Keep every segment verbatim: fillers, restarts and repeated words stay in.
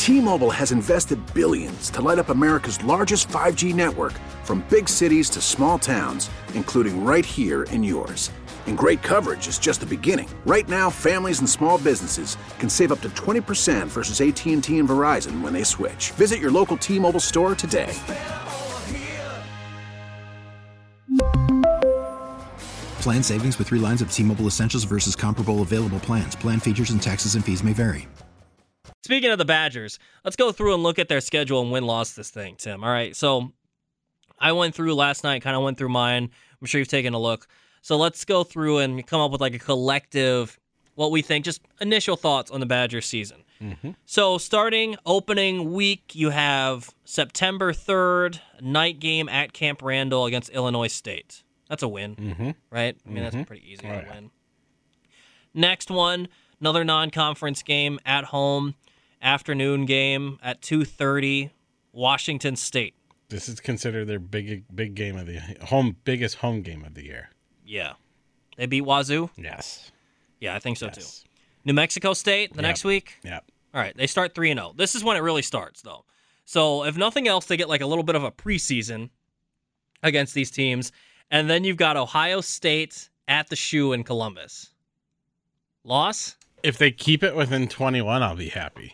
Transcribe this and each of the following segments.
T-Mobile has invested billions to light up America's largest five G network, from big cities to small towns, including right here in yours. And great coverage is just the beginning. Right now, families and small businesses can save up to twenty percent versus A T and T and Verizon when they switch. Visit your local T-Mobile store today. Plan savings with three lines of T-Mobile Essentials versus comparable available plans. Plan features and taxes and fees may vary. Speaking of the Badgers, let's go through and look at their schedule and win-loss this thing, Tim. All right, so I went through last night, kind of went through mine. I'm sure you've taken a look. So let's go through and come up with like a collective, what we think, just initial thoughts on the Badgers season. Mm-hmm. So starting opening week, you have September third, night game at Camp Randall against Illinois State. That's a win, mm-hmm. right? I mean, mm-hmm. that's pretty easy oh, to yeah. win. Next one, another non-conference game at home, afternoon game at two thirty, Washington State. This is considered their big big game of the home biggest home game of the year. Yeah. They beat Wazoo? Yes. Yeah, I think so yes. too. New Mexico State the yep. next week? Yep. All right, they start three and oh. This is when it really starts, though. So if nothing else, they get like a little bit of a preseason against these teams. And then you've got Ohio State at the Shoe in Columbus. Loss? If they keep it within twenty-one, I'll be happy.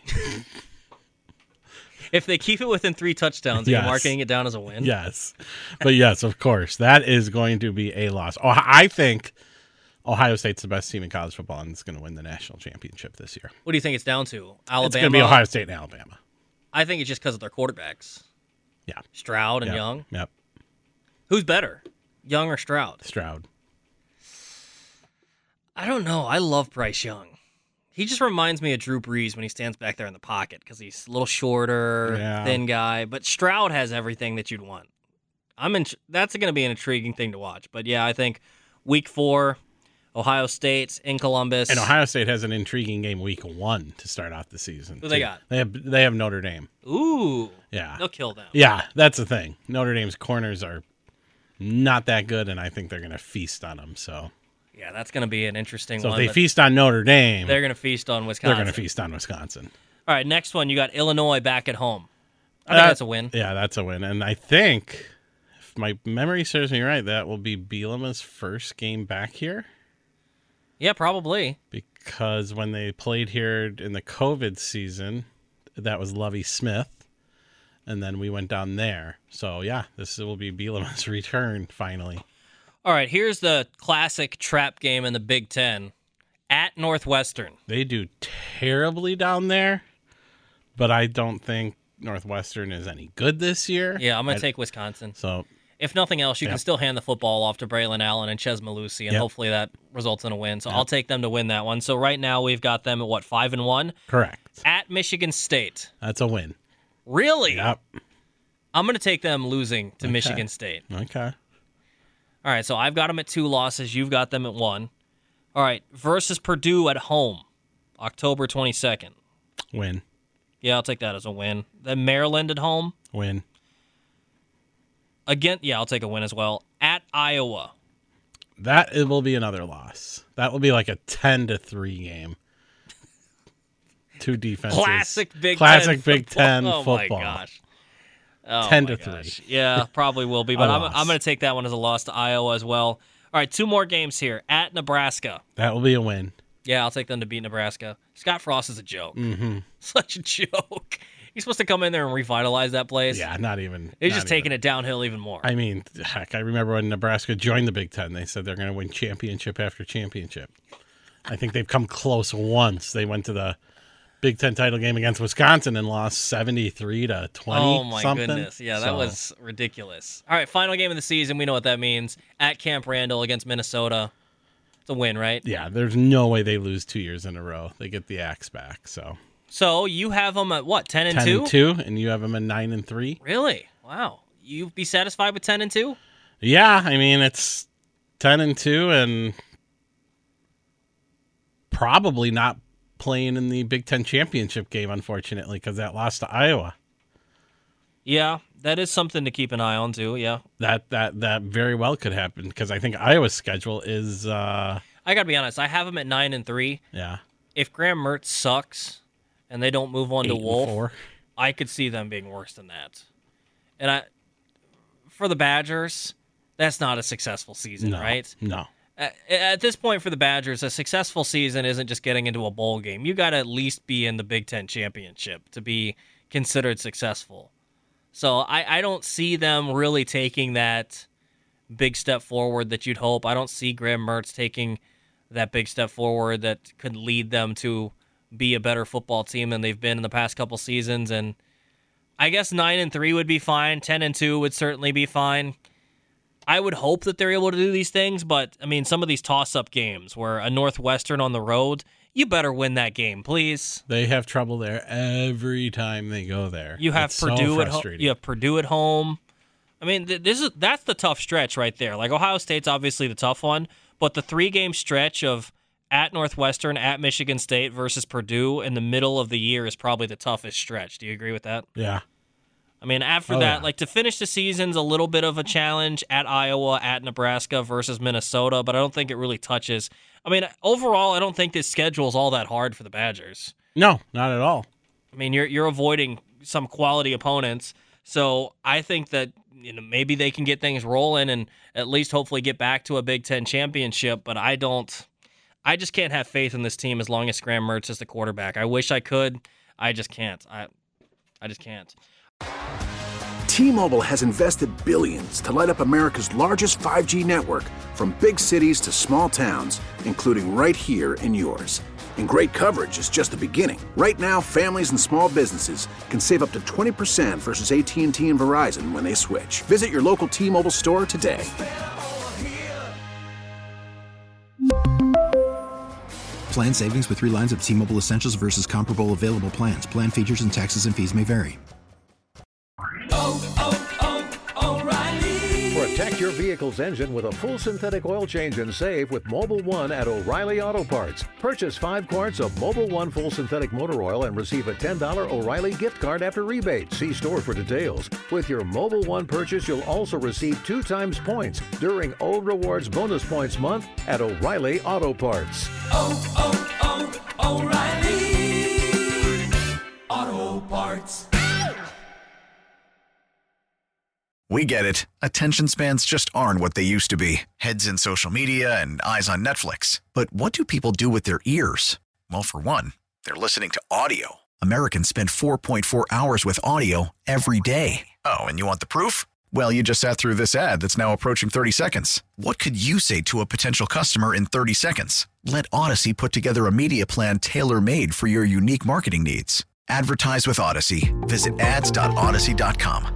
If they keep it within three touchdowns, yes. are you marking it down as a win? Yes. But yes, of course. That is going to be a loss. Oh, I think Ohio State's the best team in college football and is going to win the national championship this year. What do you think it's down to? Alabama? It's going to be Ohio State and Alabama. I think it's just because of their quarterbacks. Yeah. Stroud and yep. Young. Yep. Who's better, Young or Stroud? Stroud. I don't know. I love Bryce Young. He just reminds me of Drew Brees when he stands back there in the pocket because he's a little shorter, yeah. thin guy. But Stroud has everything that you'd want. I'm in. That's going to be an intriguing thing to watch. But yeah, I think week four, Ohio State in Columbus, and Ohio State has an intriguing game week one to start off the season. Who too. they got? They have they have Notre Dame. Ooh, yeah, they'll kill them. Yeah, that's the thing. Notre Dame's corners are not that good, and I think they're going to feast on them. So. Yeah, that's going to be an interesting so one. So if they feast on Notre Dame, they're going to feast on Wisconsin. They're going to feast on Wisconsin. All right, next one, you got Illinois back at home. I think uh, that's a win. Yeah, that's a win. And I think, if my memory serves me right, that will be Bielema's first game back here. Yeah, probably. Because when they played here in the COVID season, that was Lovie Smith. And then we went down there. So, yeah, this will be Bielema's return finally. All right, here's the classic trap game in the Big Ten at Northwestern. They do terribly down there, but I don't think Northwestern is any good this year. Yeah, I'm going to take Wisconsin. So, if nothing else, you yep. can still hand the football off to Braylon Allen and Ches Malusi, and yep. hopefully that results in a win. So yep. I'll take them to win that one. So right now we've got them at, what, five and one? Correct. At Michigan State. That's a win. Really? Yep. I'm going to take them losing to okay. Michigan State. Okay. All right, so I've got them at two losses. You've got them at one. All right, versus Purdue at home, October twenty-second. Win. Yeah, I'll take that as a win. Then Maryland at home. Win. Again, yeah, I'll take a win as well. At Iowa. That it will be another loss. That will be like a ten to three game. Two defenses. Classic Big Classic Ten Big Ten football. football. Oh, my gosh. Oh ten to gosh. three. Yeah, probably will be, but I'm, I'm going to take that one as a loss to Iowa as well. All right, two more games here. At Nebraska. That will be a win. Yeah, I'll take them to beat Nebraska. Scott Frost is a joke. Mm-hmm. Such a joke. He's supposed to come in there and revitalize that place. Yeah, not even. He's not just even. taking it downhill even more. I mean, heck, I remember when Nebraska joined the Big Ten, they said they're going to win championship after championship. I think they've come close once. They went to the Big Ten title game against Wisconsin and lost seventy-three to twenty. Oh, my something. goodness. Yeah, that so. was ridiculous. All right, final game of the season. We know what that means. At Camp Randall against Minnesota. It's a win, right? Yeah, there's no way they lose two years in a row. They get the axe back, so. So you have them at what, ten and two? ten and two, and you have them at nine and three. Really? Wow. You'd be satisfied with ten and two? Yeah, I mean, it's ten and two and probably not playing in the Big Ten championship game, unfortunately, because that lost to Iowa. Yeah, that is something to keep an eye on, too, yeah. That that that very well could happen, because I think Iowa's schedule is... Uh, I got to be honest, I have them at nine and three. Yeah. If Graham Mertz sucks, and they don't move on Eight to and Wolf, four. I could see them being worse than that. And I, for the Badgers, that's not a successful season, No, right? No. At, at this point for the Badgers, a successful season isn't just getting into a bowl game. You got to at least be in the Big Ten championship to be considered successful. So I, I don't see them really taking that big step forward that you'd hope. I don't see Graham Mertz taking that big step forward that could lead them to be a better football team than they've been in the past couple seasons. And I guess nine and three would be fine. ten and two would certainly be fine. I would hope that they're able to do these things, but I mean, some of these toss-up games where a Northwestern on the road, you better win that game, please. They have trouble there every time they go there. You have It's Purdue so at home. frustrating. You have Purdue at home. I mean, th- this is that's the tough stretch right there. Like Ohio State's obviously the tough one, but the three-game stretch of at Northwestern, at Michigan State versus Purdue in the middle of the year is probably the toughest stretch. Do you agree with that? Yeah. I mean, after Oh, that, yeah. like to finish the season's a little bit of a challenge at Iowa, at Nebraska versus Minnesota, but I don't think it really touches. I mean, overall, I don't think this schedule is all that hard for the Badgers. No, not at all. I mean, you're you're avoiding some quality opponents, so I think that you know maybe they can get things rolling and at least hopefully get back to a Big Ten championship. But I don't, I just can't have faith in this team as long as Graham Mertz is the quarterback. I wish I could, I just can't. I, I just can't. T-Mobile has invested billions to light up America's largest five G network, from big cities to small towns, including right here in yours. And great coverage is just the beginning. Right now, families and small businesses can save up to twenty percent versus A T and T and Verizon when they switch. Visit your local T-Mobile store today. Plan savings with three lines of T-Mobile Essentials versus comparable available plans. Plan features and taxes and fees may vary. Protect your vehicle's engine with a full synthetic oil change and save with Mobile One at O'Reilly Auto Parts. Purchase five quarts of Mobile One full synthetic motor oil and receive a ten dollars O'Reilly gift card after rebate. See store for details. With your Mobile One purchase, you'll also receive two times points during O Rewards Bonus Points Month at O'Reilly Auto Parts. Oh, oh, oh, O'Reilly Auto Parts. We get it. Attention spans just aren't what they used to be. Heads in social media and eyes on Netflix. But what do people do with their ears? Well, for one, they're listening to audio. Americans spend four point four hours with audio every day. Oh, and you want the proof? Well, you just sat through this ad that's now approaching thirty seconds. What could you say to a potential customer in thirty seconds? Let Odyssey put together a media plan tailor-made for your unique marketing needs. Advertise with Odyssey. Visit ads dot odyssey dot com.